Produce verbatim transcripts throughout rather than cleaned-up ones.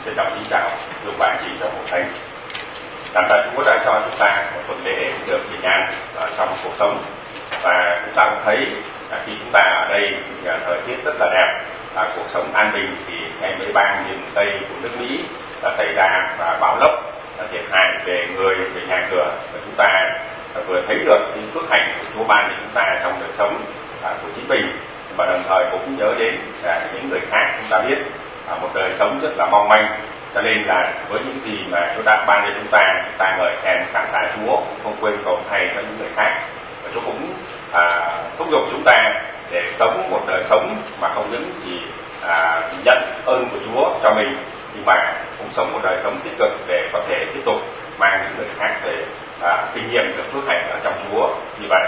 Trân trọng kính chào quý ông bà anh chị trong hội thánh. Cảm tạ Chúa đã cho chúng ta một tuần lễ được bình an ở trong cuộc sống, và chúng ta cũng thấy à, khi chúng ta ở đây thì à, thời tiết rất là đẹp, à, cuộc sống an bình, thì ngay mấy bang miền Tây của nước Mỹ đã xảy ra và bão lốc, à, thiệt hại về người, về nhà cửa, và chúng ta à, vừa thấy được những phước hạnh của Chúa ban cho chúng ta trong đời sống à, của chính mình, và đồng thời cũng nhớ đến à, những người khác. Chúng ta biết à, một đời sống rất là mong manh, cho nên là với những gì mà Chúa đã ban cho chúng ta, chúng ta ngợi khen cảm tạ Chúa, cũng không quên cầu thay cho những người khác. Và Chúa cũng à, thúc giục chúng ta để sống một đời sống mà không những chỉ à, nhận ơn của Chúa cho mình, nhưng mà cũng sống một đời sống tích cực để có thể tiếp tục mang những người khác về à, kinh nghiệm được phước hạnh ở trong Chúa như vậy.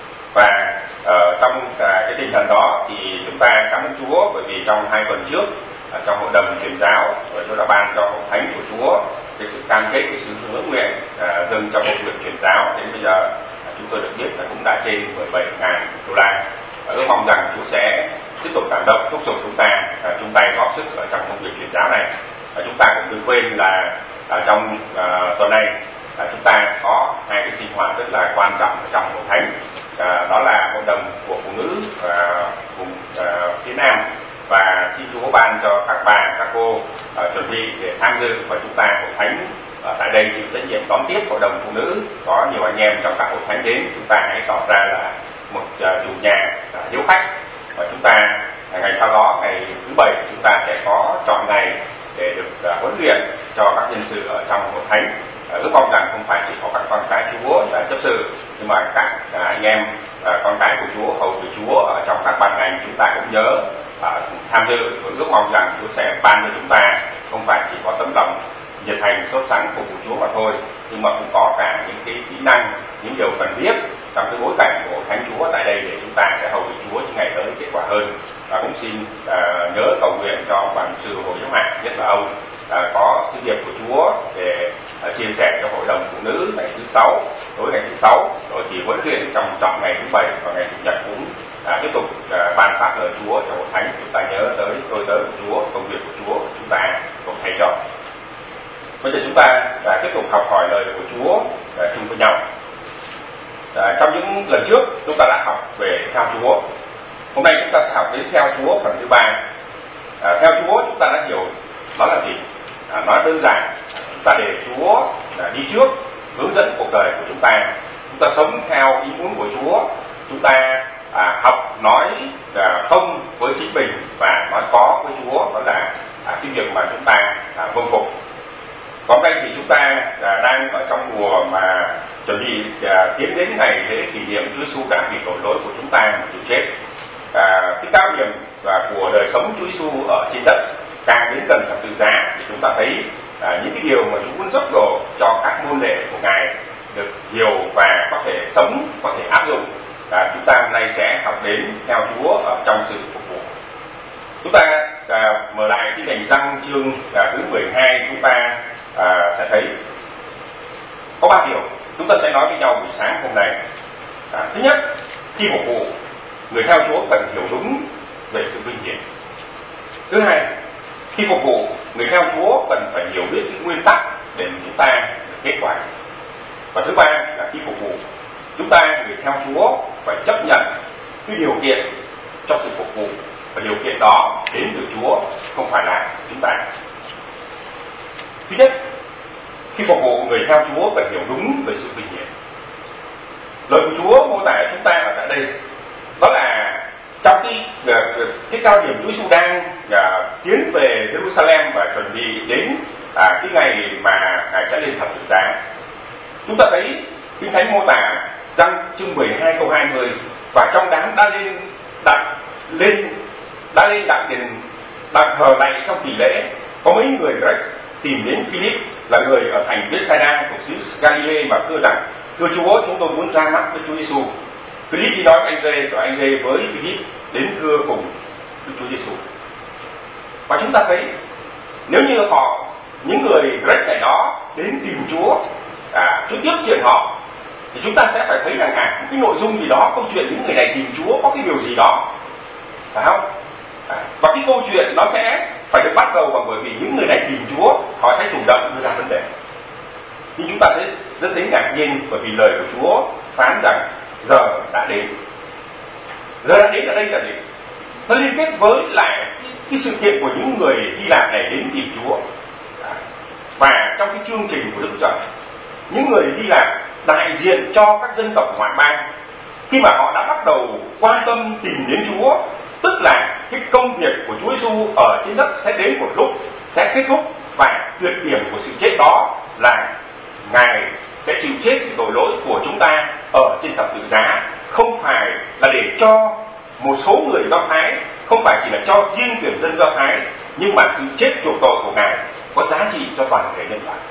Và uh, trong uh, cái tinh thần đó thì chúng ta cảm ơn Chúa, bởi vì trong hai tuần trước uh, trong hội đồng truyền giáo, Chúa đã ban cho hội thánh của Chúa cái sự cam kết, cái sự hứa nguyện uh, dâng cho công việc truyền giáo. Đến bây giờ uh, chúng tôi được biết là cũng đã trên mười bảy nghìn đô la. Và ước mong rằng Chúa sẽ tiếp tục cảm động, thúc giục chúng ta uh, chung tay góp sức ở trong công việc truyền giáo này. Uh, chúng ta cũng đừng quên là uh, trong uh, tuần này uh, chúng ta có hai cái sinh hoạt rất là quan trọng ở trong hội thánh. À, đó là hội đồng của phụ nữ à, vùng à, phía Nam, và xin Chúa ban cho các bà, các cô à, chuẩn bị để tham dự, và chúng ta hội thánh à, tại đây chịu trách nhiệm đón tiếp hội đồng phụ nữ. Có nhiều anh em trong các hội thánh đến, chúng ta hãy tỏ ra là một à, chủ nhà à, hiếu khách, và chúng ta à, ngày sau đó, ngày thứ bảy, chúng ta sẽ có chọn ngày để được à, huấn luyện cho các nhân sự ở trong hội thánh. À, ước mong rằng không phải chỉ có các con cái Chúa là chấp sự, nhưng mà các à, anh em à, con cái của Chúa, hầu của Chúa ở trong các ban ngành, chúng ta cũng nhớ à, tham dự. Và ước mong rằng Chúa sẽ ban cho chúng ta không phải chỉ có tấm lòng nhiệt thành, sốt sắng phục vụ Chúa mà thôi, nhưng mà cũng có cả những cái kỹ năng, những điều cần thiết trong cái bối cảnh của Thánh Chúa tại đây, để chúng ta sẽ hầu việc Chúa những ngày tới kết quả hơn. Và cũng xin à, nhớ cầu nguyện cho ban sư Hồ Giáo Hạ, nhất là ông à, có sứ điệp của Chúa để à, chia sẻ cho hội đồng phụ nữ ngày thứ sáu, tối ngày thứ sáu, rồi thì huấn luyện trong trọn ngày thứ bảy, và ngày chủ nhật cũng à, tiếp tục à, ban phát lời Chúa cho hội thánh. Chúng ta nhớ tới tôi tớ của Chúa, công việc của Chúa, chúng ta cùng thay trò. Bây giờ chúng ta à, tiếp tục học hỏi lời của Chúa à, chung với nhau. À, trong những lần trước chúng ta đã học về theo Chúa. Hôm nay chúng ta sẽ học đến theo Chúa phần thứ ba. À, theo Chúa chúng ta đã hiểu nó là gì. À, nói đơn giản, chúng ta để Chúa à, đi trước, hướng dẫn cuộc đời của chúng ta. Chúng ta sống theo ý muốn của Chúa. Chúng ta à, học nói à, không với chính mình và nói có với Chúa. Đó là à, cái việc mà chúng ta à, vâng phục. Còn đây thì chúng ta à, đang ở trong mùa mà chuẩn bị à, tiến đến ngày lễ kỷ niệm Chúa Giêsu đã vì tội lỗi của chúng ta mà chịu chết. À, cái cao điểm và của đời sống Chúa Giêsu ở trên đất càng đến gần thập tự giá, thì chúng ta thấy à, những cái điều mà Chúa muốn dốc đổ cho các môn đệ của Ngài được hiểu và có thể sống, có thể áp dụng. À, chúng ta hôm nay sẽ học đến theo Chúa ở trong sự phục vụ. Chúng ta à, mở lại cái ngành răng chương à, thứ mười hai, chúng ta à, sẽ thấy có ba điều chúng ta sẽ nói với nhau buổi sáng hôm nay. À, thứ nhất, khi phục vụ, người theo Chúa cần hiểu đúng về sự vinh hiển. Thứ hai, khi phục vụ, người theo Chúa cần phải hiểu biết những nguyên tắc để chúng ta được kết quả. Và thứ ba là khi phục vụ, chúng ta người theo Chúa phải chấp nhận cái điều kiện cho sự phục vụ, và điều kiện đó đến từ Chúa, không phải là chúng ta. Thứ nhất, khi phục vụ, người theo Chúa phải hiểu đúng về sự vinh hiển. Lời của Chúa mô tả chúng ta ở tại đây, đó là trong cái cái cao điểm Chúa Giêsu đang uh, tiến về Jerusalem và chuẩn bị đến uh, cái ngày mà Ngài sẽ lên thập tự giá. Chúng ta thấy Kinh Thánh mô tả Răng chương mười hai câu hai mươi, và trong đám đã lên đặt lên đã lên đặt đền đặt thờ lạy trong kỳ lễ, có mấy người Grec tìm đến Philip là người ở thành Bethsaida thuộc xứ Galilee mà thưa rằng: thưa Chúa, chúng tôi muốn ra mắt với Chúa Giêsu. Philip đi nói với anh Rê, rồi anh Rê với Philip đến thưa cùng với Chúa Giêsu. Và chúng ta thấy nếu như họ, những người Grec này đó đến tìm Chúa, à, Chúa tiếp chuyện họ, thì chúng ta sẽ phải thấy rằng à, cái nội dung gì đó, câu chuyện những người này tìm Chúa có cái điều gì đó, phải không? À, và cái câu chuyện nó sẽ phải được bắt đầu bằng bởi vì những người này tìm Chúa, họ sẽ chủ động đưa ra vấn đề. Nhưng chúng ta thấy rất thấy ngạc nhiên bởi vì lời của Chúa phán rằng giờ đã đến. Giờ đã đến ở đây là gì? Nó liên kết với lại cái, cái sự kiện của những người Hy Lạp này đến tìm Chúa. Và trong cái chương trình của Đức Chúa Trời, những người Hy Lạp đại diện cho các dân tộc ngoại bang, khi mà họ đã bắt đầu quan tâm tìm đến Chúa, tức là cái công việc của Chúa Giêsu ở trên đất sẽ đến một lúc sẽ kết thúc, và tuyệt điểm của sự chết đó là Ngài sẽ chịu chết vì tội lỗi của chúng ta ở trên thập tự giá, không phải là để cho một số người Do Thái, không phải chỉ là cho riêng tuyển dân Do Thái, nhưng mà sự chết chuộc tội của Ngài có giá trị cho toàn thể nhân loại.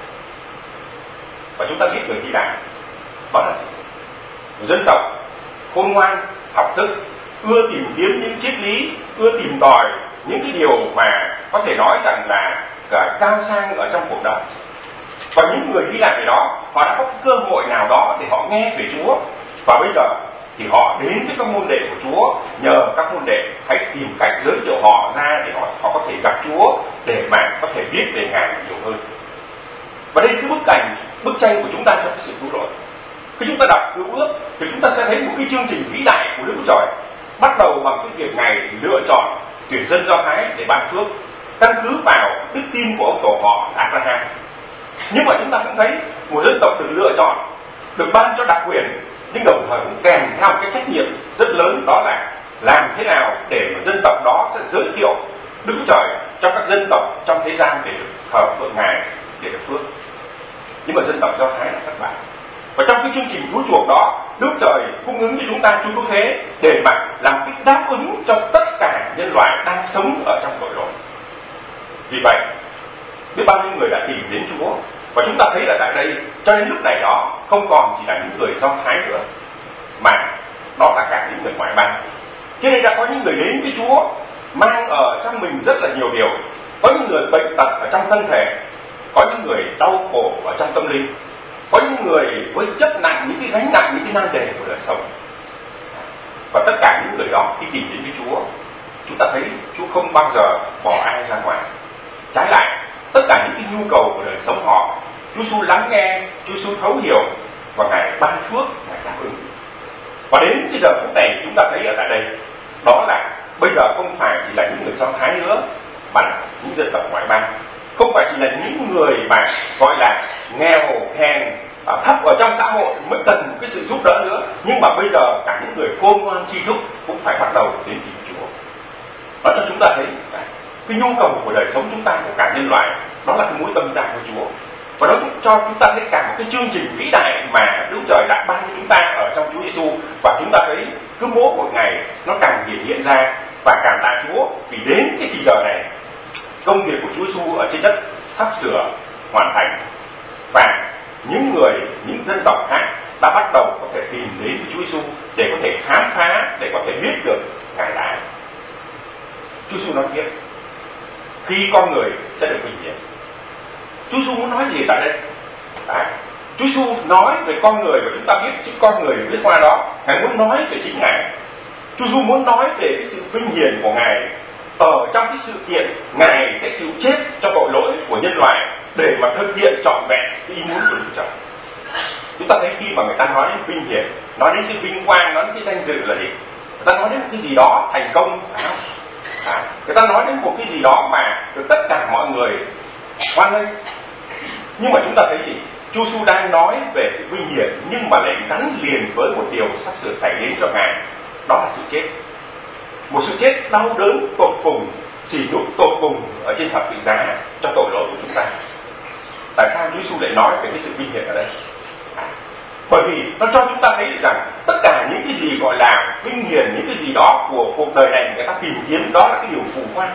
Và chúng ta biết người Hy Lạp đó là gì? Một dân tộc khôn ngoan, học thức, ưa tìm kiếm những triết lý, ưa tìm tòi những cái điều mà có thể nói rằng là cả cao sang ở trong cuộc đời. Và những người Hy Lạp này đó, họ đã có cơ hội nào đó để họ nghe về Chúa, và bây giờ thì họ đến với các môn đệ của Chúa, nhờ các môn đệ hãy tìm cách giới thiệu họ ra để họ, họ có thể gặp Chúa, để mà có thể biết về Ngài nhiều hơn. Và đây cái bức ảnh, bức tranh của chúng ta cho cái sự cứu rỗi. Khi chúng ta đọc Cựu Ước thì chúng ta sẽ thấy một cái chương trình vĩ đại của Đức Chúa Trời, bắt đầu bằng cái việc Ngài lựa chọn tuyển dân Do Thái để ban phước, căn cứ vào đức tin của ông tổ họ Abraham. Nhưng mà chúng ta cũng thấy một dân tộc được lựa chọn, được ban cho đặc quyền, nhưng đồng thời cũng kèm theo một cái trách nhiệm rất lớn, đó là làm thế nào để mà dân tộc đó sẽ giới thiệu Đức Chúa Trời cho các dân tộc trong thế gian để được thờ phượng Ngài, để được phước. Nhưng mà dân tộc Do Thái là thất bại. Và trong cái chương trình cứu chuộc đó, Đức Trời cung ứng cho chúng ta Chúa Cứu Thế để mà làm cái đáp ứng cho tất cả nhân loại đang sống ở trong tội lỗi. Vì vậy, biết bao nhiêu người đã tìm đến Chúa, và chúng ta thấy là tại đây cho đến lúc này đó không còn chỉ là những người Do Thái nữa, mà đó là cả những người ngoại bang. Cho nên đã có những người đến với Chúa mang ở trong mình rất là nhiều điều. Có những người bệnh tật ở trong thân thể, có những người đau khổ ở trong tâm linh, có những người với chất nặng, những cái gánh nặng, những cái nan đề của đời sống. Và tất cả những người đó khi tìm đến với Chúa, chúng ta thấy Chúa không bao giờ bỏ ai ra ngoài. Trái lại, tất cả những cái nhu cầu của đời sống họ, Chúa Giêsu lắng nghe, Chúa Giêsu thấu hiểu, và Ngài ban phước, Ngài đáp ứng. Và đến cái giờ phút này chúng ta thấy ở tại đây, đó là bây giờ không phải chỉ là những người Do Thái nữa, mà là những dân tộc ngoại bang. Không phải chỉ là những người mà gọi là nghèo hèn, thấp ở trong xã hội mới cần một cái sự giúp đỡ nữa, nhưng mà bây giờ cả những người khôn ngoan tri thức cũng phải bắt đầu đến tìm Chúa. Đó cho chúng ta thấy cái nhu cầu của đời sống chúng ta, của cả nhân loại, đó là cái mối tâm giao của Chúa. Và đó cho chúng ta thấy cả một cái chương trình vĩ đại mà Đức Trời đã ban cho chúng ta ở trong Chúa Giêsu. Và chúng ta thấy cứ mỗi một ngày nó càng hiện hiện ra và càng tạ Chúa, vì đến cái thì giờ này công việc của Chúa Giêsu ở trên đất sắp sửa hoàn thành, và những người, những dân tộc khác đã bắt đầu có thể tìm đến Chúa Giêsu để có thể khám phá, để có thể biết được Ngài là ai. Chúa Giêsu nói tiếp, khi con người sẽ được vinh hiển. Chúa Giêsu muốn nói gì tại đây? À, Chúa Giêsu nói về con người, và chúng ta biết chữ con người viết qua đó, Ngài muốn nói về chính Ngài. Chúa Giêsu muốn nói về cái sự vinh hiển của Ngài ở trong cái sự kiện Ngài sẽ chịu chết cho tội lỗi của nhân loại để mà thực hiện trọn vẹn cái ý muốn của Đức Trời. Chúng ta thấy khi mà người ta nói đến vinh hiển, nói đến cái vinh quang, nói đến cái danh dự là gì? Người ta nói đến một cái gì đó thành công, phải không? À, người ta nói đến một cái gì đó mà được tất cả mọi người hoan nghênh. Nhưng mà chúng ta thấy gì? Chúa Giêsu đang nói về sự vinh hiển, nhưng mà lại gắn liền với một điều sắp sửa xảy đến cho Ngài, đó là sự chết. Một sự chết đau đớn tột cùng, sỉ nhục tột cùng ở trên thập tự giá cho tội lỗi của chúng ta. Tại sao Chúa Giêsu lại nói về cái sự vinh hiển ở đây? À, bởi vì nó cho chúng ta thấy được rằng tất cả những cái gì gọi là vinh hiển, những cái gì đó của cuộc đời này người ta tìm kiếm, đó là cái điều phù hoa.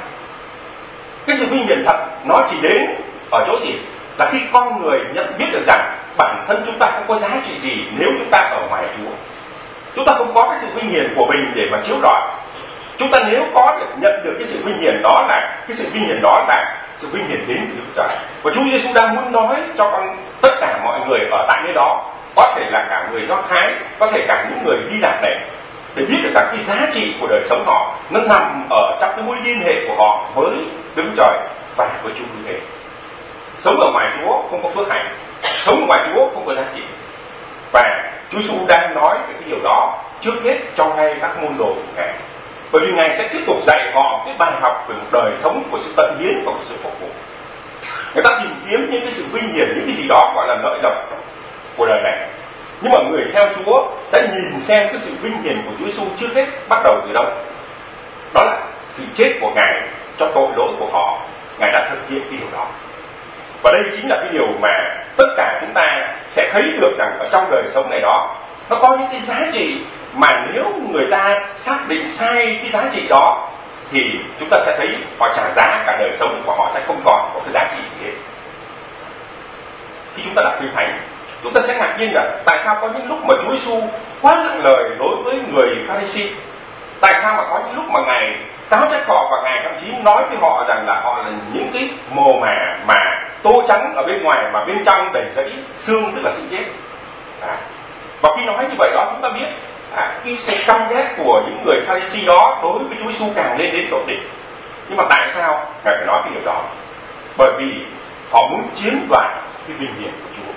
Cái sự vinh hiển thật nó chỉ đến ở chỗ gì? Là khi con người nhận biết được rằng bản thân chúng ta không có giá trị gì nếu chúng ta ở ngoài Chúa. Chúng ta không có cái sự vinh hiển của mình để mà chiếu rọi. Chúng ta nếu có được nhận được cái sự vinh hiển đó, là cái sự vinh hiển đó là sự vinh hiển đến từ Đức Trời. Và Chúa Giêsu đang muốn nói cho con tất cả mọi người ở tại nơi đó, có thể là cả người Do Thái, có thể cả những người Hy Lạp này, để biết được rằng cái giá trị của đời sống họ nó nằm ở trong cái mối liên hệ của họ với Đức Chúa Trời và với Chúa như thế. Sống ở ngoài Chúa không có phước hạnh, sống ở ngoài Chúa không có giá trị. Và Chúa Giêsu đang nói về cái điều đó trước hết cho ngay các môn đồ của Ngài, bởi vì Ngài sẽ tiếp tục dạy họ cái bài học về một đời sống của sự tận hiến và của sự phục vụ. Người ta tìm kiếm những cái sự vinh hiển, những cái gì đó gọi là lợi lộc của đời này, nhưng mà người theo Chúa sẽ nhìn xem cái sự vinh hiển của Chúa Giêsu trước hết bắt đầu từ đâu. Đó là sự chết của Ngài cho tội lỗi của họ. Ngài đã thực hiện cái điều đó, và đây chính là cái điều mà tất cả chúng ta sẽ thấy được rằng ở trong đời sống này đó, nó có những cái giá trị mà nếu người ta xác định sai cái giá trị đó thì chúng ta sẽ thấy họ trả giá cả đời sống của họ sẽ không còn có cái giá trị gì hết. Khi chúng ta đọc Kinh Thánh, chúng ta sẽ ngạc nhiên là tại sao có những lúc mà Chúa Giêsu quá nặng lời đối với người Pha-ri-si, tại sao mà có những lúc mà Ngài cáo trách họ và Ngài thậm chí nói với họ rằng là họ là những cái mồ mả mà tô trắng ở bên ngoài mà bên trong đầy dẫy xương, tức là sự chết. À, và khi nói như vậy đó, chúng ta biết à, cái sự căm ghét của những người Pha-ri-si đó đối với Chúa Giêsu càng lên đến tột đỉnh. Nhưng mà tại sao Ngài phải nói cái điều đó? Bởi vì họ muốn chiếm đoạt cái vinh hiển của Chúa.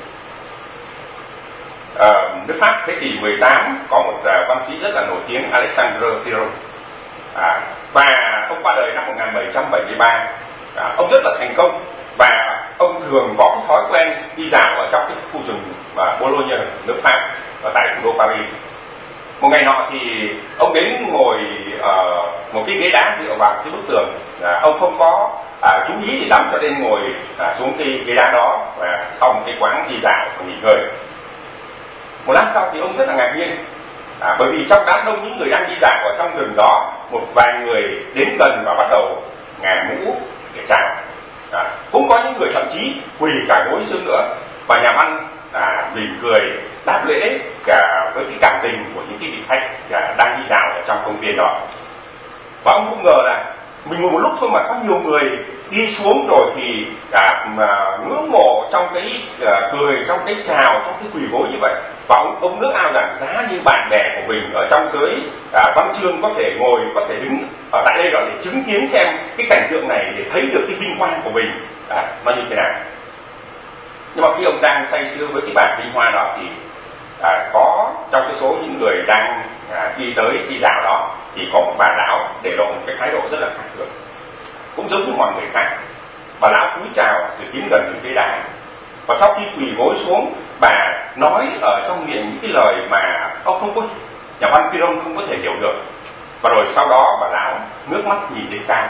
À, nước Pháp thế kỷ mười tám có một uh, văn sĩ rất là nổi tiếng, Alexandre Thiron, à, và ông qua đời năm một nghìn bảy trăm bảy mươi ba. À, ông rất là thành công và ông thường có cái thói quen đi dạo ở trong cái khu rừng và Bologne, nước Pháp, ở tại thủ đô Paris. Một ngày nọ thì ông đến ngồi ở uh, một cái ghế đá dựa vào cái bức tường. À, ông không có à, chú ý để lắm cho nên ngồi à, xuống cái ghế đá đó và sau một cái quán đi dạo và nghỉ ngơi. Một lát sau thì ông rất là ngạc nhiên, à, bởi vì trong đám đông những người đang đi dạo ở trong rừng đó, một vài người đến gần và bắt đầu ngả mũ để chào. À, cũng có những người thậm chí quỳ cả gối xương nữa, và nhà văn à, mỉm cười đáp lễ cả với cái cảm tình của những cái vị khách à, đang đi dạo ở trong công viên đó. Và ông không ngờ là mình ngồi một lúc thôi mà có nhiều người đi xuống rồi thì cả mà ngưỡng mộ trong cái uh, cười, trong cái chào, trong cái quỳ gối như vậy. Và ông, ông ước ao rằng giá như bạn bè của mình ở trong giới uh, văn chương có thể ngồi, có thể đứng ở tại đây đó để chứng kiến xem cái cảnh tượng này, để thấy được cái vinh quang của mình à, nó như thế nào. Nhưng mà khi ông đang say sưa với cái bản vinh hoa đó thì à, có trong cái số những người đang à, đi tới đi dạo đó thì có một bà lão để lộ một cái thái độ rất là khác thường, cũng giống như mọi người khác. Bà lão cúi chào rồi tiến gần những ghế đá, và sau khi quỳ gối xuống, bà nói ở trong miệng những cái lời mà ông không có, nhà văn Thiron không có thể hiểu được. Và rồi sau đó bà lão ngước mắt nhìn lên cao,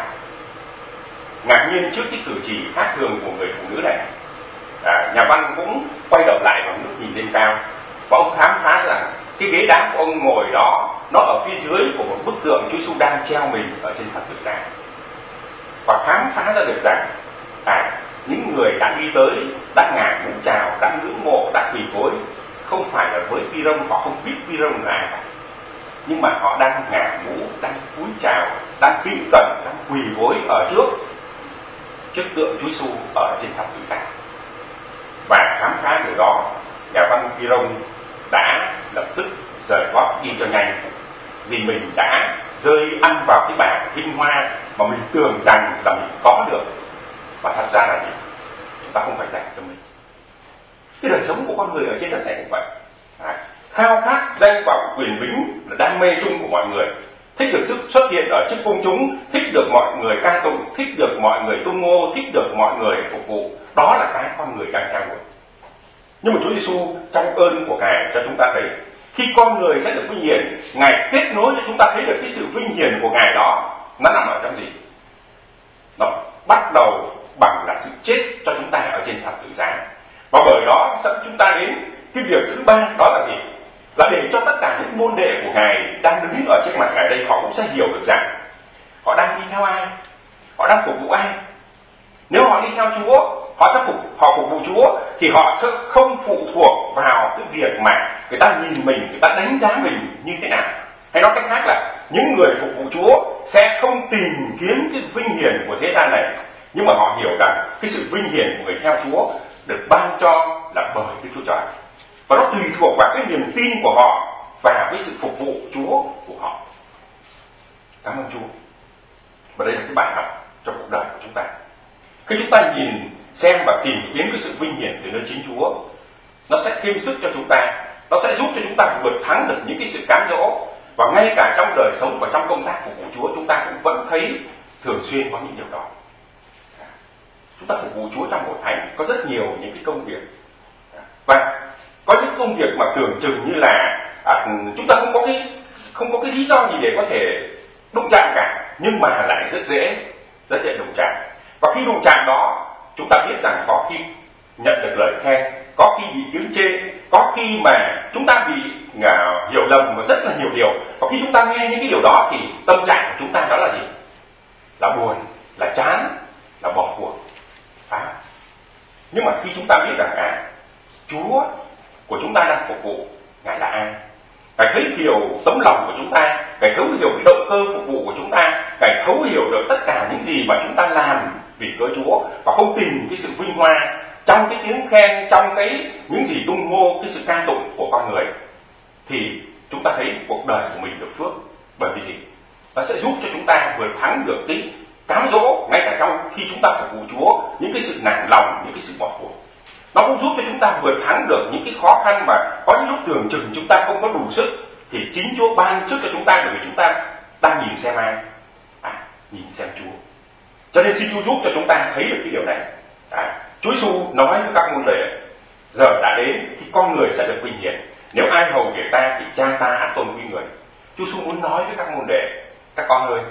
ngạc nhiên trước cái cử chỉ khác thường của người phụ nữ này. À, nhà văn cũng quay đầu lại và ngước nhìn lên cao, và ông khám phá rằng cái ghế đá của ông ngồi đó nó ở phía dưới của một bức tượng Chúa Giêsu đang treo mình ở trên thập tự giá. Và khám phá ra được rằng à, những người đã đi tới, đã ngả mũ chào, đã ngưỡng mộ, đã quỳ gối, không phải là với Phi-rông, họ không biết Phi-rông là ai cả, nhưng mà họ đang ngả mũ, đang cúi chào, đang kính cẩn, đang quỳ gối ở trước trước tượng Chúa Giêsu ở trên thập tự giá. Và khám phá điều đó, nhà văn Phi-rông đã lập tức rời gót đi cho nhanh, vì mình đã rơi ăn vào cái bảng vinh hoa mà mình tưởng rằng là mình có được, và thật ra là gì? Chúng ta không phải dành cho mình. Cái đời sống của con người ở trên đất này cũng vậy. À, khao khát danh vọng quyền vinh là đam mê chung của mọi người, thích được sức xuất hiện ở trước công chúng, thích được mọi người ca tụng, thích được mọi người tung hô, thích được mọi người phục vụ. Đó là cái con người đang theo đuổi. Nhưng mà Chúa Giêsu trong ơn của Ngài cho chúng ta thấy, khi con người sẽ được vinh hiển, Ngài kết nối cho chúng ta thấy được cái sự vinh hiển của Ngài đó nó nằm ở trong gì? Nó bắt đầu bằng là sự chết cho chúng ta ở trên thập tự giá. Và bởi đó dẫn chúng ta đến cái việc thứ ba, đó là gì? Là để cho tất cả những môn đệ của Ngài đang đứng ở trước mặt Ngài đây, họ cũng sẽ hiểu được rằng họ đang đi theo ai, họ đang phục vụ ai. Nếu họ đi theo Chúa, họ sẽ phục họ phục vụ Chúa, thì họ sẽ không phụ thuộc vào cái việc mà người ta nhìn mình, người ta đánh giá mình như thế nào. Hay nói cách khác là những người phục vụ Chúa sẽ không tìm kiếm cái vinh hiển của thế gian này, nhưng mà họ hiểu rằng cái sự vinh hiển của người theo Chúa được ban cho là bởi Đức Chúa Trời, và nó tùy thuộc vào cái niềm tin của họ và cái sự phục vụ Chúa của họ. Cảm ơn Chúa. Và đây là cái bài học trong cuộc đời của chúng ta. Khi chúng ta nhìn xem và tìm kiếm cái sự vinh hiển từ nơi chính Chúa, nó sẽ thêm sức cho chúng ta, nó sẽ giúp cho chúng ta vượt thắng được những cái sự cám dỗ. Và ngay cả trong đời sống và trong công tác phục vụ Chúa, chúng ta cũng vẫn thấy thường xuyên có những điều đó. Chúng ta phục vụ Chúa trong hội thánh có rất nhiều những cái công việc, và có những công việc mà tưởng chừng như là à, chúng ta không có cái không có cái lý do gì để có thể đụng chạm cả, nhưng mà lại rất dễ rất dễ đụng chạm. Và khi đụng chạm đó, chúng ta biết rằng có khi nhận được lời khen, có khi bị tiếng chê, có khi mà chúng ta bị uh, hiểu lầm và rất là nhiều điều. Và khi chúng ta nghe những cái điều đó thì tâm trạng của chúng ta đó là gì? Là buồn, là chán, là bỏ cuộc. À. Nhưng mà khi chúng ta biết rằng à, Chúa của chúng ta đang phục vụ, Ngài là ai? Ngài thấy hiểu tấm lòng của chúng ta, Ngài thấu hiểu cái động cơ phục vụ của chúng ta, Ngài thấu hiểu được tất cả những gì mà chúng ta làm vì cớ Chúa, và không tìm cái sự vinh hoa trong cái tiếng khen, trong cái những gì tung hô, cái sự ca tụng của con người, thì chúng ta thấy cuộc đời của mình được phước. Bởi vì gì? Nó sẽ giúp cho chúng ta vượt thắng được cái cám dỗ ngay cả trong khi chúng ta phục vụ Chúa, những cái sự nản lòng, những cái sự bỏ cuộc. Nó cũng giúp cho chúng ta vượt thắng được những cái khó khăn mà có những lúc tưởng chừng chúng ta không có đủ sức, thì chính Chúa ban sức cho chúng ta, bởi vì chúng ta đang nhìn xem ai? À, nhìn xem Chúa. Cho nên xin Chúa giúp cho chúng ta thấy được cái điều này. À, Chúa Giêsu nói với các môn đệ: giờ đã đến khi con người sẽ được vinh hiển. Nếu ai hầu việc ta thì cha ta ắt tôn quý người. Chúa Giêsu muốn nói với các môn đệ: các con ơi,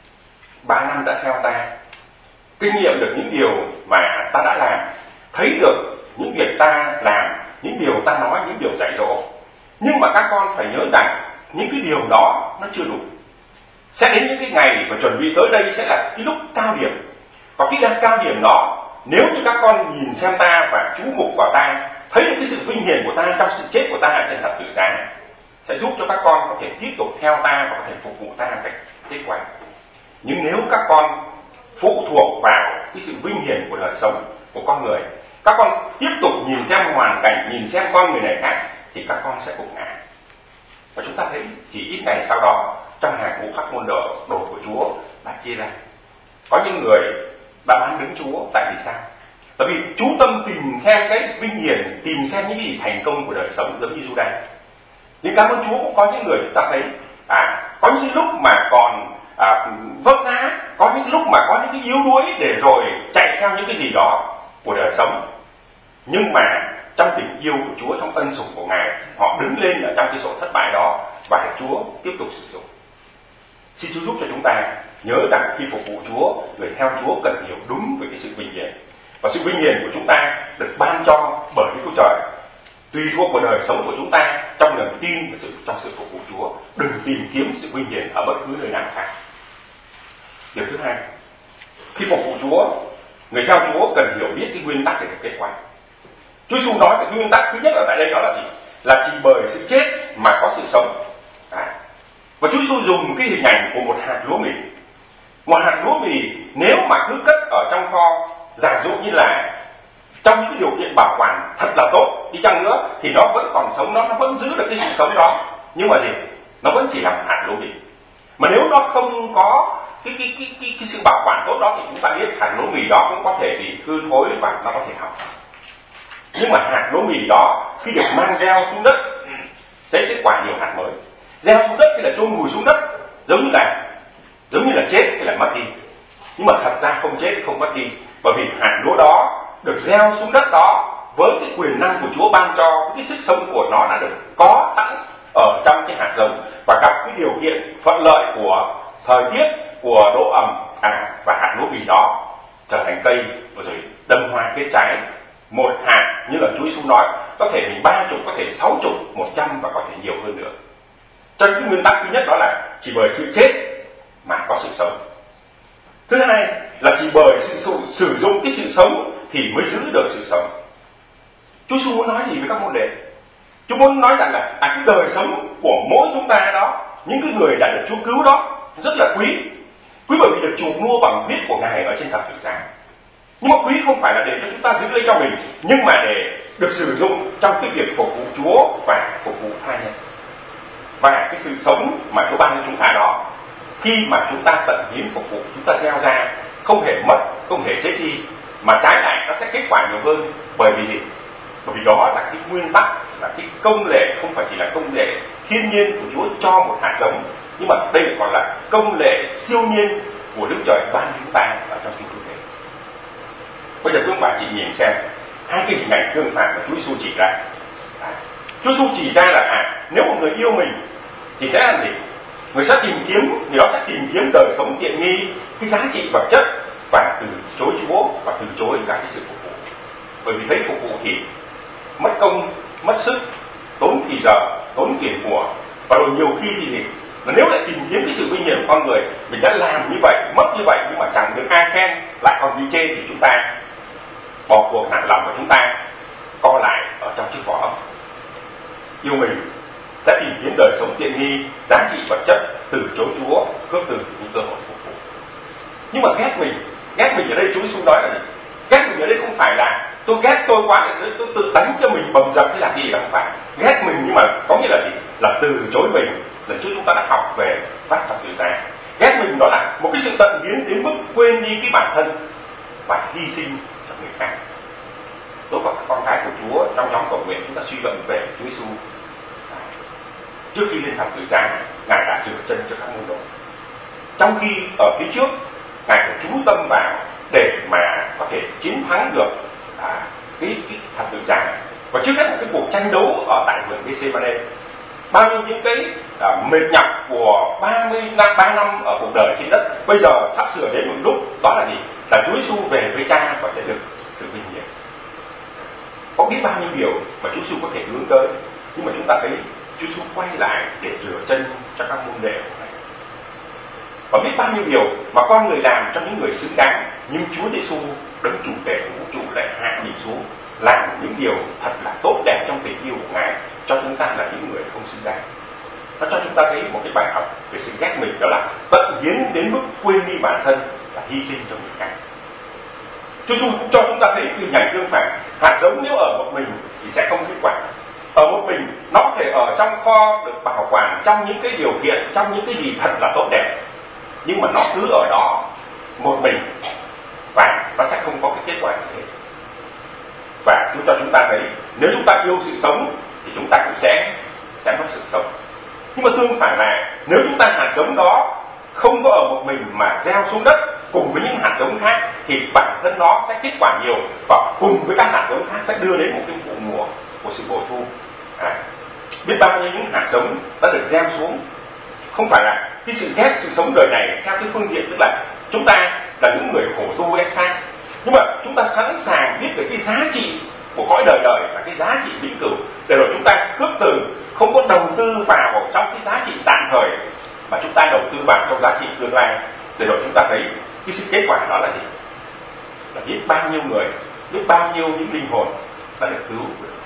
ba năm đã theo ta, kinh nghiệm được những điều mà ta đã làm, thấy được những việc ta làm, những điều ta nói, những điều dạy dỗ. Nhưng mà các con phải nhớ rằng những cái điều đó nó chưa đủ. Sẽ đến những cái ngày và chuẩn bị tới đây sẽ là cái lúc cao điểm. Và khi đang cao điểm đó, nếu như các con nhìn xem ta và chú mục vào ta, thấy được cái sự vinh hiển của ta trong sự chết của ta ở trên thập tự giá, sẽ giúp cho các con có thể tiếp tục theo ta và có thể phục vụ ta một cách kết quả. Nhưng nếu các con phụ thuộc vào cái sự vinh hiển của đời sống của con người, các con tiếp tục nhìn xem hoàn cảnh, nhìn xem con người này khác, thì các con sẽ gục ngã. Và chúng ta thấy chỉ ít ngày sau đó, trong hàng ngũ các môn đồ đồ của Chúa đã chia ra. Có những người đã bán đứng Chúa. Tại vì sao? Tại vì chú tâm tìm theo cái vinh hiển, tìm xem những gì thành công của đời sống, giống như Judas. Nhưng cảm ơn Chúa, cũng có những người chúng ta thấy à, có những lúc mà còn à, vấp ngã, có những lúc mà có những cái yếu đuối để rồi chạy theo những cái gì đó của đời sống. Nhưng mà trong tình yêu của Chúa, trong ân sủng của Ngài, họ đứng lên ở trong cái sổ thất bại đó và được Chúa tiếp tục sử dụng. Xin Chúa giúp cho chúng ta nhớ rằng khi phục vụ Chúa, người theo Chúa cần hiểu đúng về cái sự vinh hiển. Và sự vinh hiển của chúng ta được ban cho bởi Đức Chúa Trời, tùy thuộc vào đời sống của chúng ta trong niềm tin và sự trong sự phục vụ Chúa. Đừng tìm kiếm sự vinh hiển ở bất cứ nơi nào khác. Điều thứ hai, khi phục vụ Chúa, người theo Chúa cần hiểu biết cái nguyên tắc để được kết quả. Chúa Giêsu nói về cái nguyên tắc thứ nhất ở tại đây đó là gì? Là chỉ bởi sự chết mà có sự sống. À. Và Chúa Giêsu dùng cái hình ảnh của một hạt lúa mì. Một hạt lúa mì nếu mà cứ cất ở trong kho, giả dụ như là trong những cái điều kiện bảo quản thật là tốt đi chăng nữa, thì nó vẫn còn sống, nó, nó vẫn giữ được cái sự sống đó. Nhưng mà gì? Nó vẫn chỉ là một hạt lúa mì. Mà nếu nó không có cái cái cái cái, cái sự bảo quản tốt đó, thì chúng ta biết hạt lúa mì đó cũng có thể gì hư thối và nó có thể hỏng. Nhưng mà hạt lúa mì đó khi được mang gieo xuống đất sẽ kết quả nhiều hạt mới. Gieo xuống đất hay là chôn vùi xuống đất, giống như là giống như là chết hay là mất đi. Nhưng mà thật ra không chết không mất đi, bởi vì hạt lúa đó được gieo xuống đất đó với cái quyền năng của Chúa ban cho, cái sức sống của nó đã được có sẵn ở trong cái hạt giống, và gặp cái điều kiện thuận lợi của thời tiết, của độ ẩm, à, và hạt lúa mì đó trở thành cây rồi đâm hoa kết trái. Một hạt như là Chúa Giêsu nói có thể thành ba chục, có thể sáu chục, một trăm và có thể nhiều hơn nữa. Cho nên cái nguyên tắc thứ nhất đó là chỉ bởi sự chết mà có sự sống. Thứ hai là chỉ bởi sự, sự sử dụng cái sự sống thì mới giữ được sự sống. Chúa Giêsu muốn nói gì với các môn đệ? Chúa muốn nói rằng là à, cái đời sống của mỗi chúng ta đó, những cái người đã được Chúa cứu đó rất là quý. Quý bởi vì được chuộc mua bằng huyết của Ngài ở trên thập tự giá. Nhưng mà quý không phải là để cho chúng ta giữ lấy cho mình, nhưng mà để được sử dụng trong cái việc phục vụ Chúa và phục vụ tha nhân. Và cái sự sống mà Chúa ban cho chúng ta đó, khi mà chúng ta tận hiến phục vụ, chúng ta gieo ra không hề mất, không hề chết đi, mà trái lại nó sẽ kết quả nhiều hơn. Bởi vì gì? Bởi vì đó là cái nguyên tắc, là cái công lệ, không phải chỉ là công lệ thiên nhiên của Chúa cho một hạt giống, nhưng mà đây còn là công lệ siêu nhiên của Đức Trời ban chúng ta ở trong Kinh Thánh. Bây giờ quý ông bà chị nhìn xem hai cái hình ảnh tương phản mà Chúa Giêsu chỉ ra. À, Chúa Giêsu chỉ ra là à, nếu một người yêu mình thì sẽ làm gì? Người sẽ tìm kiếm, người đó sẽ tìm kiếm đời sống tiện nghi, cái giá trị vật chất, và từ chối Chúa và từ chối cả cái sự phục vụ. Bởi vì thấy phục vụ thì mất công, mất sức, tốn thì giờ, tốn tiền của, và rồi nhiều khi thì gì? Mà nếu lại tìm kiếm cái sự vinh hiển của con người, mình đã làm như vậy, mất như vậy, nhưng mà chẳng được ai khen, lại còn bị chê, thì chúng ta bỏ cuộc nản lòng của chúng ta co lại ở trong chiếc vỏ ốc. Yêu mình sẽ tìm kiếm đời sống tiện nghi, giá trị vật chất, từ chối Chúa, cướp từ những cơ hội phục vụ. Nhưng mà ghét mình, ghét mình ở đây Chúa Giêsu nói là gì? Ghét mình ở đây không phải là tôi ghét tôi quá, tôi, tôi tự đánh cho mình bầm dập hay là gì, là không phải. Ghét mình nhưng mà có nghĩa là gì? Là từ chối mình. Lần trước chúng ta đã học về vác thập tự giá. Ghét mình đó là một cái sự tận hiến đến mức quên đi cái bản thân và hy sinh cho người khác. Đối với các con cái của Chúa trong nhóm cầu nguyện, chúng ta suy luận về Chúa Giêsu. Trước khi lên thập tự giá, Ngài đã rửa chân cho các môn đồ. Trong khi ở phía trước, Ngài phải chú tâm vào để mà có thể chiến thắng được à, cái, cái thập tự giá. Và trước hết là cái cuộc tranh đấu ở tại vườn Gethsemane. Bao nhiêu những cái à, mệt nhọc của ba mươi năm, ba năm ở cuộc đời trên đất, bây giờ sắp sửa đến một lúc, đó là gì? Là Chúa Giêsu về với Cha và sẽ được sự vinh hiển. Có biết bao nhiêu điều mà Chúa Giêsu có thể hướng tới, nhưng mà chúng ta thấy Chúa Giêsu quay lại để rửa chân cho các môn đệ của Ngài. Và biết bao nhiêu điều mà con người làm cho những người xứng đáng, nhưng Chúa Giêsu đấng chủ tể của vũ trụ lại hạ mình xuống làm những điều thật là tốt đẹp trong tình yêu của Ngài cho chúng ta là những người không xứng đáng. Nó cho chúng ta thấy một cái bài học về sự ghét mình, đó là tận hiến đến mức quên đi bản thân và hy sinh cho người khác. Chúa Giêsu cũng cho chúng ta thấy hình ảnh tương phản. Hạt giống nếu ở một mình thì sẽ không kết quả. Ở một mình nó có thể ở trong kho được bảo quản trong những cái điều kiện, trong những cái gì thật là tốt đẹp, nhưng mà nó cứ ở đó một mình và nó sẽ không có cái kết quả gì hết. Và Chúa cho chúng ta thấy nếu chúng ta yêu sự sống thì chúng ta cũng sẽ sẽ mất sự sống. Nhưng mà tương phản là nếu chúng ta hạt giống đó không có ở một mình mà gieo xuống đất cùng với những hạt giống khác, thì bản thân nó sẽ kết quả nhiều, và cùng với các hạt giống khác sẽ đưa đến một cái vụ mùa của sự bội thu. À, biết bao nhiêu những hạt giống đã được gieo xuống. Không phải là cái sự ghét sự sống đời này theo cái phương diện tức là chúng ta là những người khổ tu ép sát, nhưng mà chúng ta sẵn sàng biết được cái giá trị của cõi đời đời và cái giá trị vĩnh cửu, để rồi chúng ta cướp từ, không có đầu tư vào trong cái giá trị tạm thời, mà chúng ta đầu tư vào trong giá trị tương lai, để rồi chúng ta thấy cái sự kết quả đó là gì? Là biết bao nhiêu người, biết bao nhiêu những linh hồn đã được cứu.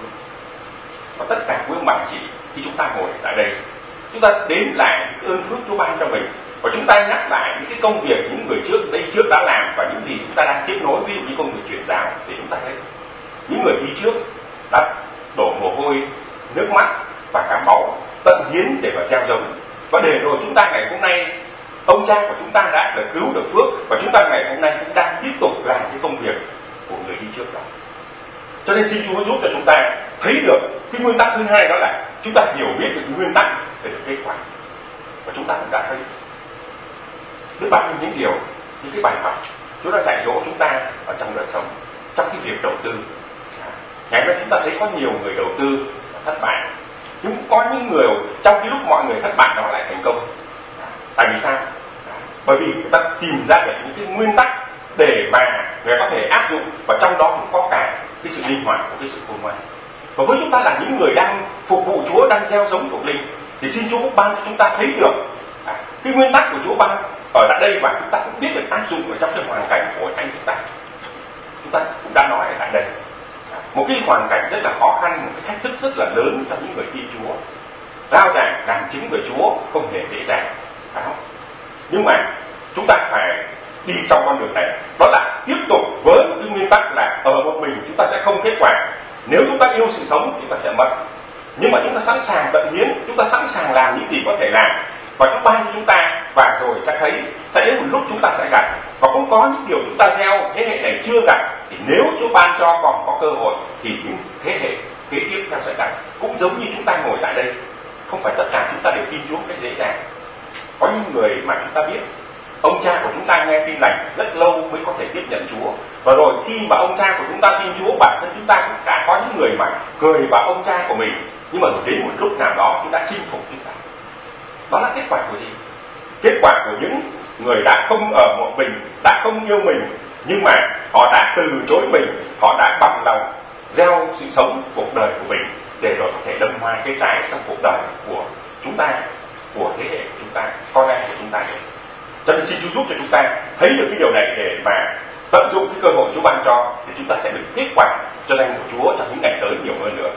Và tất cả quý ông bà chị, khi chúng ta ngồi tại đây, chúng ta đếm lại những ơn phước Chúa ban cho mình, và chúng ta nhắc lại những cái công việc những người trước đây trước đã làm và những gì chúng ta đang tiếp nối, ví dụ như công việc truyền giáo, thì chúng ta thấy những người đi trước đã đổ mồ hôi, nước mắt và cả máu tận hiến để mà gieo giống, và để rồi chúng ta ngày hôm nay ông cha của chúng ta đã được cứu được phước, và chúng ta ngày hôm nay cũng đang tiếp tục làm cái công việc của người đi trước đó. Cho nên xin Chúa giúp cho chúng ta thấy được cái nguyên tắc thứ hai, đó là chúng ta hiểu biết được cái nguyên tắc để được kết quả. Và chúng ta cũng đã thấy biết bao nhiêu những điều, những cái bài học Chúa đã dạy dỗ chúng ta ở trong đời sống, trong cái việc đầu tư. Ngày hôm nay chúng ta thấy có nhiều người đầu tư thất bại, nhưng có những người trong cái lúc mọi người thất bại đó lại thành công. Tại vì sao? Bởi vì người ta tìm ra được những cái nguyên tắc để mà người có thể áp dụng, và trong đó cũng có cả cái sự linh hoạt của cái sự khôn ngoan. Và với chúng ta là những người đang phục vụ Chúa, đang gieo giống thuộc linh, thì xin Chúa cũng ban cho chúng ta thấy được à, cái nguyên tắc của Chúa ban ở tại đây, và chúng ta cũng biết được áp dụng ở trong cái hoàn cảnh của anh chúng ta. Chúng ta cũng đã nói ở tại đây à, một cái hoàn cảnh rất là khó khăn, một cái thách thức rất là lớn cho những người tin Chúa. Rao giảng làm chứng về Chúa không hề dễ dàng, phải không? Nhưng mà chúng ta phải đi trong con đường này, đó là tiếp tục với một cái nguyên tắc là ở một mình chúng ta sẽ không kết quả. Nếu chúng ta yêu sự sống chúng ta sẽ mất, nhưng mà chúng ta sẵn sàng tận hiến, chúng ta sẵn sàng làm những gì có thể làm, và Chúa ban cho chúng ta, và rồi sẽ thấy sẽ đến một lúc chúng ta sẽ gặp. Và cũng có những điều chúng ta gieo thế hệ này chưa gặp, thì nếu Chúa ban cho còn có cơ hội thì những thế hệ kế tiếp theo sẽ gặp. Cũng giống như chúng ta ngồi tại đây, không phải tất cả chúng ta đều tin Chúa cách dễ dàng. Có những người mà chúng ta biết ông cha của chúng ta nghe tin lành rất lâu mới có thể tiếp nhận Chúa, và rồi khi mà ông cha của chúng ta tin Chúa, bản thân chúng ta cũng đã có những người mà cười vào ông cha của mình, nhưng mà đến một lúc nào đó chúng đã chinh phục chúng ta. Đó là kết quả của gì? Kết quả của những người đã không ở một mình, đã không yêu mình, nhưng mà họ đã từ chối mình, họ đã bằng lòng gieo sự sống cuộc đời của mình để rồi có thể đâm hoa kết trái trong cuộc đời của chúng ta, của thế hệ của chúng ta, con em của chúng ta. Cho nên xin Chúa giúp cho chúng ta thấy được cái điều này để mà tận dụng cái cơ hội Chúa ban cho, để chúng ta sẽ được kết quả cho danh của Chúa trong những ngày tới nhiều hơn nữa.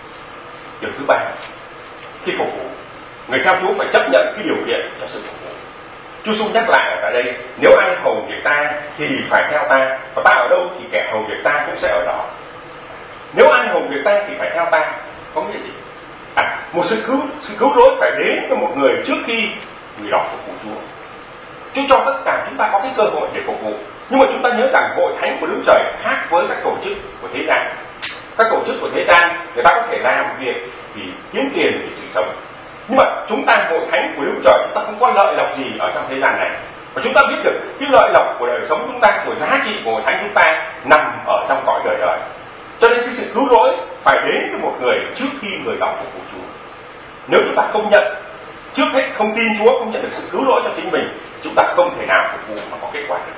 Điều thứ ba, khi phục vụ, người theo Chúa phải chấp nhận cái điều kiện cho sự phục vụ. Chúa Giêsu nhắc lại ở tại đây, nếu ai hầu việc ta thì phải theo ta, và ta ở đâu thì kẻ hầu việc ta cũng sẽ ở đó. Nếu ai hầu việc ta thì phải theo ta, có nghĩa gì? À, một sự cứu sự cứu rỗi phải đến với một người trước khi người đó phục vụ Chúa. Chúa cho tất cả chúng ta có cái cơ hội để phục vụ, nhưng mà chúng ta nhớ rằng hội thánh của Đức Trời khác với các tổ chức của thế gian. Các tổ chức của thế gian người ta có thể làm việc vì kiếm tiền, vì sự sống, nhưng mà chúng ta hội thánh của Đức Trời chúng ta không có lợi lộc gì ở trong thế gian này, và chúng ta biết được cái lợi lộc của đời sống chúng ta, của giá trị của hội thánh chúng ta nằm ở trong cõi đời đời. Cho nên cái sự cứu rỗi phải đến với một người trước khi người đó phục vụ Chúa. Nếu chúng ta không nhận, trước hết không tin Chúa, không nhận được sự cứu rỗi cho chính mình, chúng ta không thể nào phục vụ mà có kết quả được.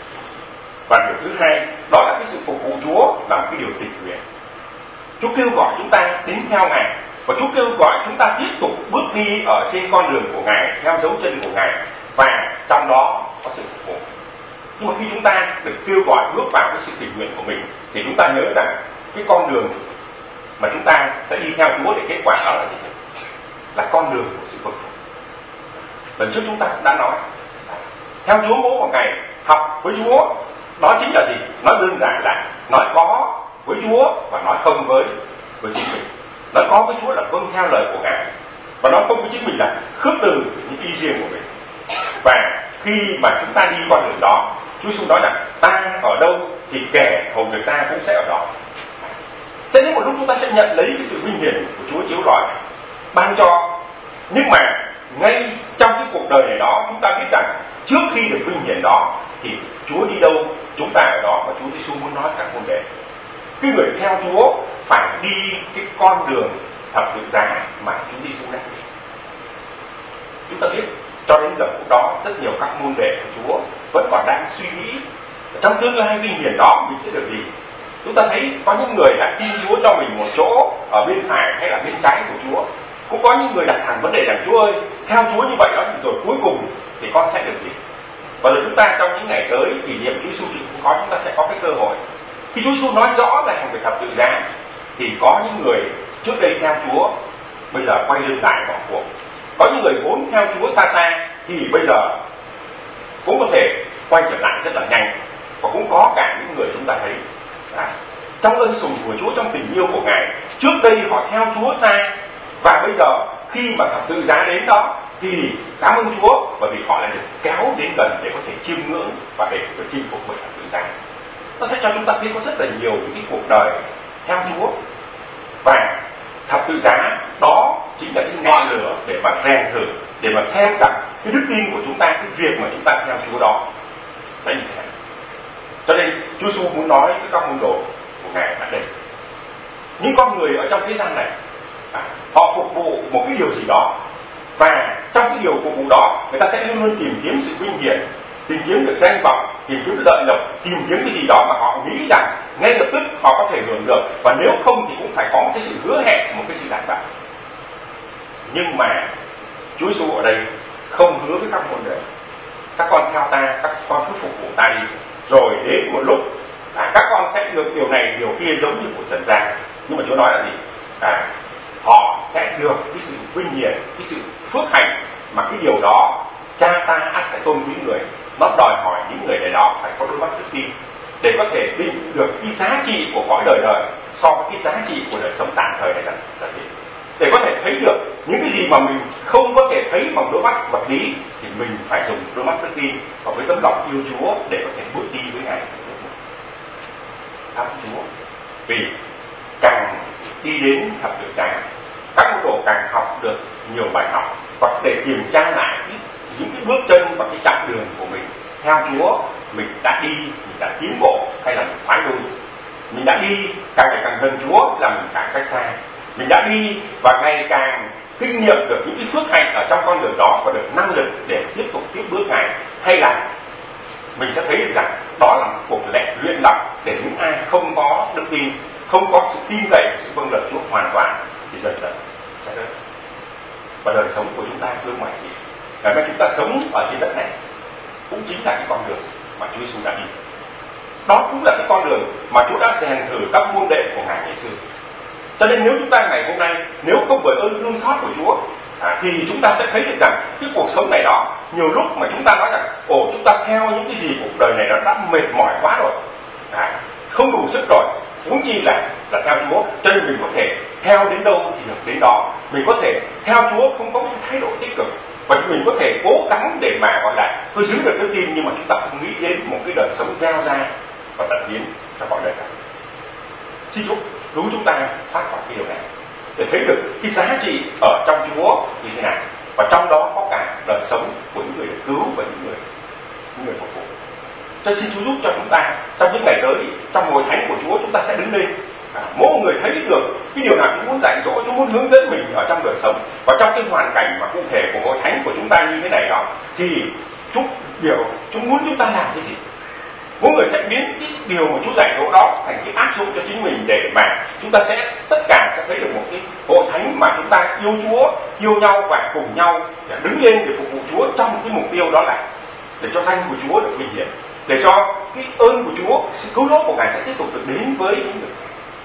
Và điều thứ hai, đó là cái sự phục vụ Chúa là một cái điều tình nguyện. Chúa kêu gọi chúng ta đến theo Ngài, và Chúa kêu gọi chúng ta tiếp tục bước đi ở trên con đường của Ngài, theo dấu chân của Ngài, và trong đó có sự phục vụ. Nhưng mà khi chúng ta được kêu gọi bước vào cái sự tình nguyện của mình, thì chúng ta nhớ rằng cái con đường mà chúng ta sẽ đi theo Chúa để kết quả đó là gì? Là con đường của sự phục vụ. Lần trước chúng ta cũng đã nói, theo Chúa mỗi một ngày, học với Chúa, đó chính là gì? Nói đơn giản là nói có với Chúa và nói không với với chính mình. Nói có với Chúa là vâng theo lời của Ngài, và nói không với chính mình là khước từ những ý riêng của mình. Và khi mà chúng ta đi con đường đó, Chúa Giêsu nói là ta ở đâu thì kẻ hầu việc ta cũng sẽ ở đó. Sẽ đến một lúc chúng ta sẽ nhận lấy cái sự vinh hiển của Chúa chiếu rọi ban cho, nhưng mà ngay trong cái cuộc đời này đó, chúng ta biết rằng trước khi được vinh hiển đó thì Chúa đi đâu chúng ta ở đó, và Chúa Giêsu muốn nói các môn đệ. Cái người theo Chúa phải đi cái con đường thập tự giá mà Chúa Giêsu đã đi. Chúng ta biết cho đến giờ phút đó rất nhiều các môn đệ của Chúa vẫn còn đang suy nghĩ trong tương lai vinh hiển đó mình sẽ được gì. Chúng ta thấy có những người đã xin Chúa cho mình một chỗ ở bên phải hay là bên trái của Chúa. Cũng có những người đặt thẳng vấn đề rằng Chúa ơi, theo Chúa như vậy đó rồi cuối cùng thì con sẽ được gì. Và rồi chúng ta trong những ngày tới kỷ niệm Chúa Giêsu thì cũng có, chúng ta sẽ có cái cơ hội. Khi Chúa Giêsu nói rõ là về thập tự giá, thì có những người trước đây theo Chúa bây giờ quay lưng lại bỏ cuộc. Có những người vốn theo Chúa xa xa thì bây giờ cũng có thể quay trở lại rất là nhanh. Và cũng có cả những người chúng ta thấy à, trong ơn sủng của Chúa, trong tình yêu của Ngài, trước đây họ theo Chúa xa, và bây giờ khi mà thập tự giá đến đó thì cảm ơn Chúa, bởi vì họ lại được kéo đến gần để có thể chiêm ngưỡng và để được chinh phục bởi thập tự giá. Nó sẽ cho chúng ta thấy có rất là nhiều những cái cuộc đời theo Chúa, và thập tự giá đó chính là cái ngọn lửa để mà rèn thử, để mà xem rằng cái đức tin của chúng ta, cái việc mà chúng ta theo Chúa đó sẽ như thế nào. Cho nên Chúa Giêsu muốn nói với các môn đồ của Ngài ở đây, những con người ở trong thế gian này à, họ phục vụ một cái điều gì đó, và trong cái điều phục vụ đó người ta sẽ luôn luôn tìm kiếm sự vinh hiển, tìm kiếm được danh vọng, tìm kiếm được lợi lộc, tìm kiếm cái gì đó mà họ nghĩ rằng ngay lập tức họ có thể hưởng được, và nếu không thì cũng phải có một cái sự hứa hẹn, một cái sự đảm bảo. Nhưng mà Chúa Giêsu ở đây không hứa với các môn đệ các con theo ta, các con cứ phục vụ ta đi, rồi đến một lúc à, các con sẽ được điều này điều kia giống như của trần gian. Nhưng mà Chúa nói là gì? À, họ sẽ được cái sự vinh hiển, cái sự phước hạnh, mà cái điều đó cha ta ắt sẽ tôn quý người. Nó đòi hỏi những người này đó phải có đôi mắt đức tin để có thể định được cái giá trị của cõi đời đời so với cái giá trị của đời sống tạm thời này là, là gì, để có thể thấy được những cái gì mà mình không có thể thấy bằng đôi mắt vật lý thì mình phải dùng đôi mắt đức tin và với tấm lòng yêu Chúa để có thể bước đi với Ngài. Thăm Chúa, vì càng đi đến thập tự giá, các môn đồ càng học được nhiều bài học và để kiểm tra lại những cái bước chân và cái chặng đường của mình theo Chúa, mình đã đi, mình đã tiến bộ hay là mình thoái lui. Mình đã đi càng ngày càng gần Chúa là mình càng cách xa. Mình đã đi và ngày càng kinh nghiệm được những cái phước hạnh ở trong con đường đó và được năng lực để tiếp tục tiếp bước Ngài, hay là mình sẽ thấy được rằng đó là một cuộc lệ luyện tập để những ai không có đức tin, không có sự tin cậy, sự vâng lời Chúa hoàn toàn thì dần dần sẽ đến. Và đời sống của chúng ta thưa mọi chị, ngày mai chúng ta sống ở trên đất này cũng chính là cái con đường mà Chúa Giêsu đã đi. Đó cũng là cái con đường mà Chúa đã rèn thử các môn đệ của Ngài ngày xưa. Cho nên nếu chúng ta ngày hôm nay, nếu không bởi ơn thương xót của Chúa, à, thì chúng ta sẽ thấy được rằng cái cuộc sống này đó, nhiều lúc mà chúng ta nói rằng ồ, chúng ta theo những cái gì cuộc đời này nó đã mệt mỏi quá rồi, à, không đủ sức rồi, huống chi là là theo Chúa. Cho nên mình có thể theo đến đâu thì được đến đó. Mình có thể theo Chúa không có một thái độ tích cực, và mình có thể cố gắng để mà gọi là tôi giữ được đức tin, nhưng mà chúng ta không nghĩ đến một cái đời sống gieo ra và tận hiến cho mọi đời cả. Xin Chúa cứu chúng ta thoát khỏi cái điều này để thấy được cái giá trị ở trong Chúa như thế nào, và trong đó có cả đời sống của những người được cứu và những người những người phục vụ. Cho xin Chúa giúp cho chúng ta trong những ngày tới, trong hội thánh của Chúa, chúng ta sẽ đứng lên, à, mỗi người thấy được cái điều nào Chúa muốn dạy dỗ, Chúa muốn hướng dẫn mình ở trong đời sống, và trong cái hoàn cảnh mà cụ thể của hội thánh của chúng ta như thế này đó, thì Chúa điều Chúa muốn chúng ta làm cái gì. Mỗi người sẽ biến cái điều mà Chúa dạy dỗ đó thành cái áp dụng cho chính mình, để mà chúng ta sẽ tất cả sẽ thấy được một cái hội thánh mà chúng ta yêu Chúa, yêu nhau và cùng nhau để đứng lên để phục vụ Chúa trong một cái mục tiêu đó là để cho danh của Chúa được vinh hiển, để cho cái ơn của Chúa, sự cứu rỗi của Ngài sẽ tiếp tục được đến với những người.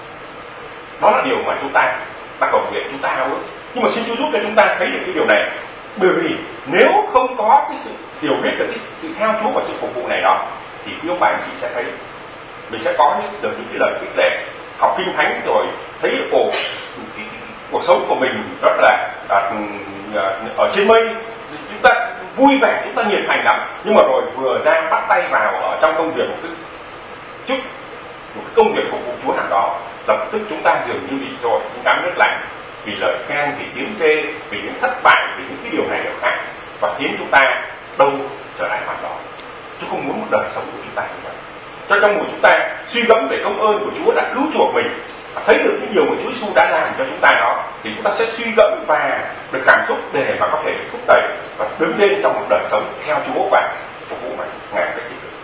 Đó là điều mà chúng ta ta cầu nguyện, chúng ta ao ước. Nhưng mà xin Chúa giúp cho chúng ta thấy được cái điều này, bởi vì nếu không có cái sự hiểu biết được cái sự theo Chúa và sự phục vụ này đó, thì quý ông bà anh chị sẽ thấy mình sẽ có những, được những cái lời khích lệ, học kinh thánh rồi thấy ồ cái, cái, cái, cuộc sống của mình rất là à, ở trên mây, chúng ta vui vẻ, chúng ta nhiệt thành lắm, nhưng mà rồi vừa ra bắt tay vào ở trong công việc một cái chút một cái công việc phục vụ Chúa nào đó, lập tức chúng ta dường như bị rồi những cám nước lạnh vì lời khen, vì tiếng chê, vì những thất bại, vì những cái điều này điều khác, và khiến chúng ta đâu trở lại hoàn đó. Chúa không muốn một đời sống của chúng ta như vậy. Cho trong mùa chúng ta suy gẫm về công ơn của Chúa đã cứu chuộc mình, và thấy được những điều mà Chúa Giêsu đã làm cho chúng ta đó, thì chúng ta sẽ suy gẫm và được cảm xúc để mà có thể được thúc đẩy và đứng lên trong một đời sống theo Chúa và phục vụ Ngài ngày một cách tích cực.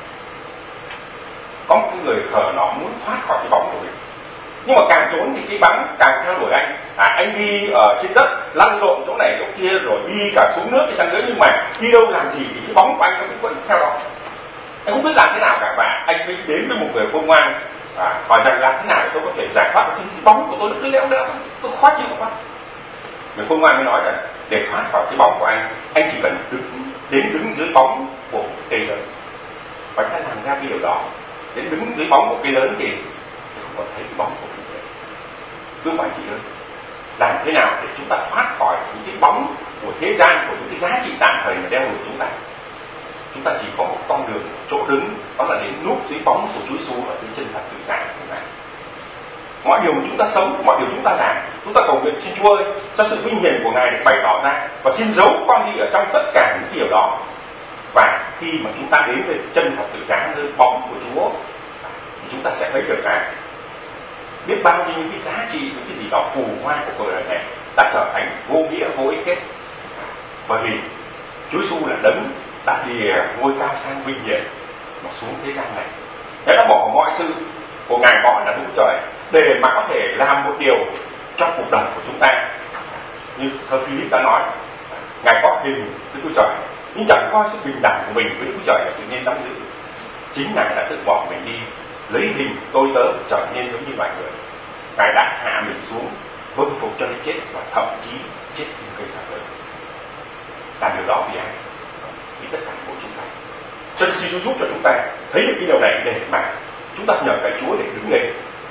Có một cái người khờ nó muốn thoát khỏi cái bóng của mình, nhưng mà càng trốn thì cái bóng càng theo đuổi anh. À, anh đi ở trên đất lăn lộn chỗ này chỗ kia, rồi đi cả xuống nước thì chăng nữa, nhưng mà đi đâu làm gì thì cái bóng của anh nó vẫn theo đó. Anh không biết làm thế nào cả, và anh mới đến với một người khôn ngoan à, hỏi rằng làm thế nào để tôi có thể giải thoát được cái bóng của tôi, nó cứ léo đẽo, tôi khó chịu quá. Người khôn ngoan mới nói rằng để thoát khỏi cái bóng của anh, anh chỉ cần đứng đến đứng dưới bóng của một cây lớn. Và anh đã làm ra cái điều đó, đến đứng dưới bóng của cây lớn thì không còn thấy cái bóng của mình nữa. Cứ phải chị ơi, làm thế nào để chúng ta thoát khỏi những cái bóng của thế gian, của những cái giá trị tạm thời mà đeo đuổi chúng ta. Chúng ta chỉ có một con đường, một chỗ đứng, đó là đến núp dưới bóng của Chúa Giêsu ở dưới chân thập tự giá của chúng ta. Mọi điều mà chúng ta sống, mọi điều chúng ta làm, chúng ta cầu nguyện xin Chúa ơi, cho sự vinh hiển của Ngài được bày tỏ ra, và xin giấu con đi ở trong tất cả những điều đó. Và khi mà chúng ta đến với chân thập tự giá, nơi bóng của Chúa, thì chúng ta sẽ thấy được là biết bao nhiêu những cái giá trị, những cái gì đó phù hoa của cuộc đời này đã trở thành vô nghĩa, vô ích hết. Bởi vì Chúa Giêsu là đấng đã lìa ngôi cao sang vinh hiển mà xuống thế gian này. Ngài đã bỏ mọi sự của Ngài có là Đức Trời để mà có thể làm một điều cho cuộc đời của chúng ta. Như thơ Philip đã nói, Ngài có hình Đức Trời nhưng chẳng coi sự bình đẳng của mình với Đức Trời là sự nên nắm giữ. Chính Ngài đã tự bỏ mình đi, lấy hình tôi tớ trở nên giống như loài người. Ngài đã hạ mình xuống, vâng phục cho đến chết, và thậm chí chết như cây thập tự. Làm điều đó vì ai? Vì tất cả của chúng ta. Cho nên xin Chúa giúp cho chúng ta thấy được cái điều này để mà chúng ta nhờ cậy Chúa để đứng lên,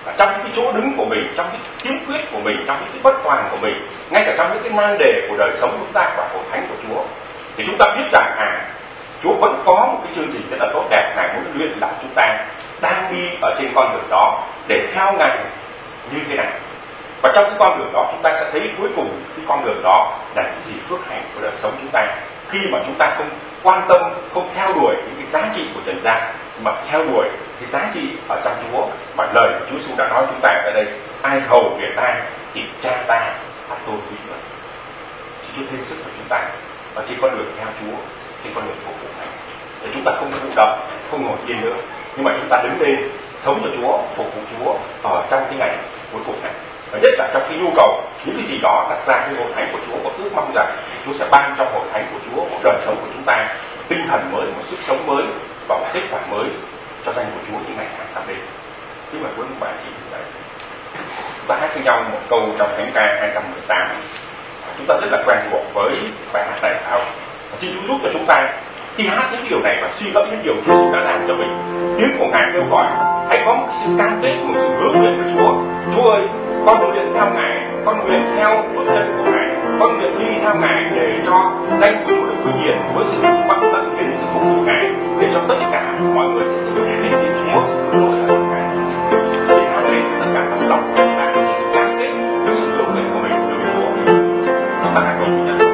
trong cái chỗ đứng của mình, trong cái khiếm khuyết của mình, trong cái bất toàn của mình, ngay cả trong những cái nan đề của đời sống chúng ta và hội thánh của Chúa, thì chúng ta biết rằng à, Chúa vẫn có một cái chương trình rất là tốt đẹp. Ngài muốn luyện là chúng ta đang đi ở trên con đường đó để theo Ngài như thế nào. Và trong cái con đường đó chúng ta sẽ thấy cuối cùng cái con đường đó là cái gì phước hạnh của đời sống chúng ta, khi mà chúng ta không quan tâm, không theo đuổi những cái giá trị của trần gian, mà theo đuổi cái giá trị ở trong Chúa mà lời của Chúa Giêsu đã nói chúng ta ở đây: ai hầu việc ta thì cha ta bắt tôi quý người. Thì Chúa thêm sức cho chúng ta ở trên con đường theo Chúa, trên con đường phục vụ Ngài, để chúng ta không thụ động, không ngồi yên nữa, nhưng mà chúng ta đứng lên sống cho Chúa, phục vụ Chúa ở trong cái ngày cuối cùng này. Và nhất là trong cái nhu cầu, những cái gì đó đặt ra cái hội thánh của Chúa, và ước mong rằng Chúa sẽ ban cho hội thánh của Chúa, một đời sống của chúng ta, tinh thần mới, một sức sống mới và một kết quả mới cho danh của Chúa những ngày tháng sắp đến. Chứ mà với một bài chị như vậy, chúng ta hát với nhau một câu trong thánh ca hai trăm mười tám. Chúng ta rất là quen thuộc với bài hát này, phải không? Xin Chúa giúp cho chúng ta khi hát những điều này và suy ngẫm những điều Chúa Giêsu đã làm cho mình, tiếng của Ngài kêu gọi hãy có một sự cam kết, một sự hứa nguyện với Chúa. Chúa ơi, con nguyện theo Ngài, con nguyện theo bước chân của Ngài, con nguyện đi theo Ngài để cho danh của Chúa được vinh hiển với sự vâng tận hiến sự phục vụ Ngài, để cho tất cả mọi người sẽ tiếp tục đến với Chúa, sự lỗi lầm của Ngài. Xin hát lên tất cả tấm lòng của chúng ta, sự cam kết với sự hứa nguyện của mình đối với Chúa. Chúng ta hãy cùng nhau.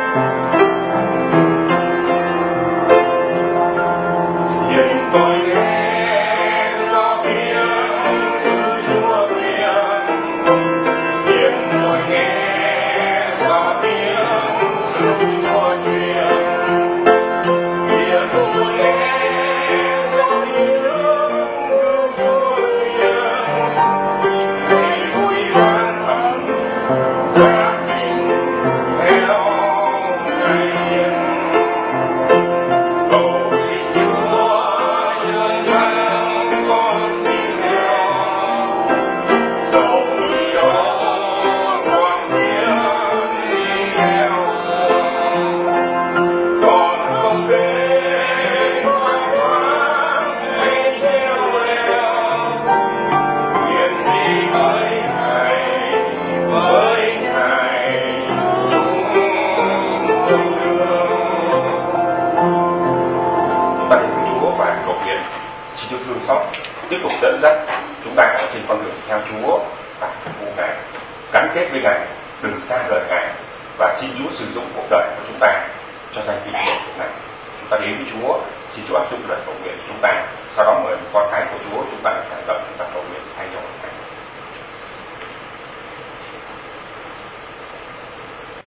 Tôi nghe gió tiếng từ Chúa truyền, tiếng tôi nghe gió tiếng từ Chúa truyền, tiếng tôi nghe gió tiếng từ Chúa truyền, ngày vui vang thầm gia đình theo Ngài hiền. Tiếp tục dẫn dắt chúng ta ở trên con đường theo Chúa và phục vụ Ngài, gắn kết với Ngài, đừng xa rời Ngài, và xin Chúa sử dụng cuộc đời của chúng ta